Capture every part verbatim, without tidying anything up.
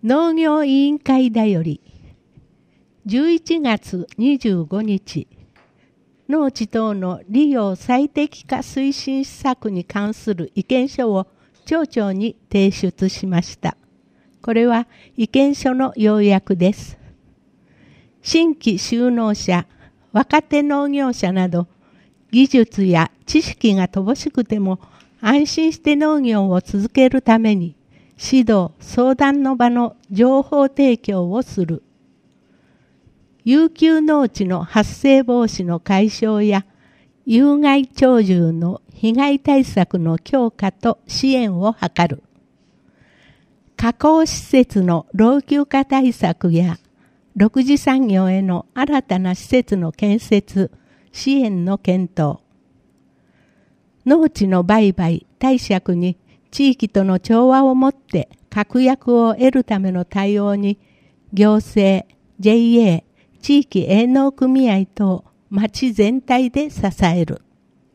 農業委員会だよりじゅういちがつにじゅうごにち、農地等の利用最適化推進施策に関する意見書を町長に提出しました。これは意見書の要約です。新規就農者、若手農業者など、技術や知識が乏しくても安心して農業を続けるために、指導・相談の場の情報提供をする。遊休農地の発生防止の解消や、有害鳥獣の被害対策の強化と支援を図る。加工施設の老朽化対策や、六次産業への新たな施設の建設、支援の検討。農地の売買、貸借に地域との調和をもって確約を得るための対応に、行政、ジェイエー、地域営農組合等、町全体で支える。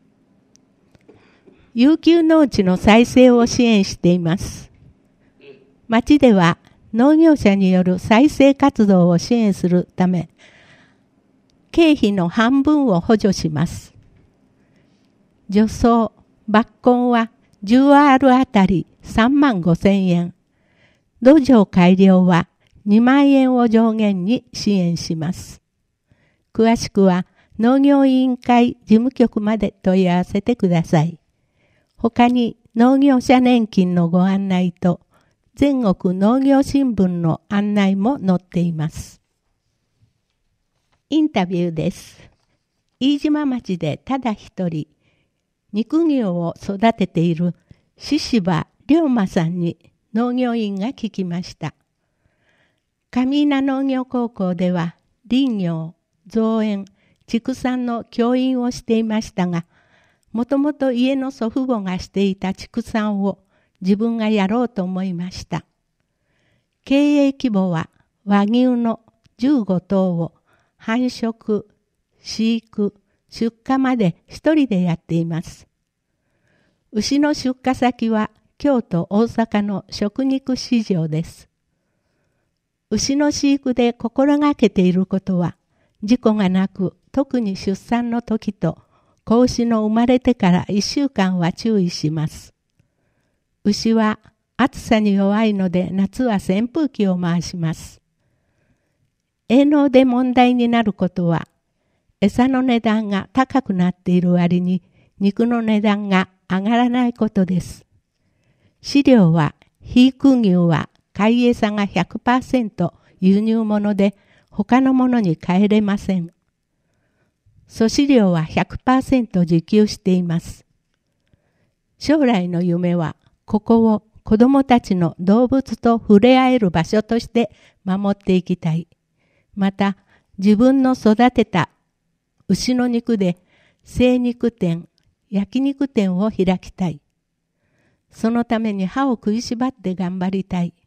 遊休農地の再生を支援しています。町では農業者による再生活動を支援するため、経費の半分を補助します。除草、抜根は じゅうアール あたりさんまんごせんえん。土壌改良はにまんえんを上限に支援します。詳しくは農業委員会事務局まで問い合わせてください。他に農業者年金のご案内と全国農業新聞の案内も載っています。インタビューです。飯島町でただ一人、肉牛を育てている獅柴龍馬さんに農業員が聞きました。上伊那農業高校では林業、造園、畜産の教員をしていましたが、もともと家の祖父母がしていた畜産を自分がやろうと思いました。経営規模は和牛のじゅうごとうを繁殖、飼育、出荷まで一人でやっています。牛の出荷先は京都、大阪の食肉市場です。牛の飼育で心がけていることは、事故がなく、特に出産の時と子牛の生まれてからいっしゅうかんは注意します。牛は暑さに弱いので夏は扇風機を回します。営農で問題になることは、餌の値段が高くなっている割に肉の値段が上がらないことです。飼料は、肥育牛は飼い餌が ひゃくパーセント 輸入物で他のものに変えれません。粗飼料は ひゃくパーセント 自給しています。将来の夢は、ここを子供たちの動物と触れ合える場所として守っていきたい。また、自分の育てた牛の肉で精肉店、焼肉店を開きたい。そのために歯を食いしばって頑張りたい。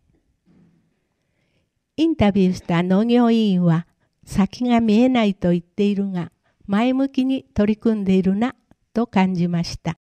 インタビューした農業委員は、先が見えないと言っているが、前向きに取り組んでいるなと感じました。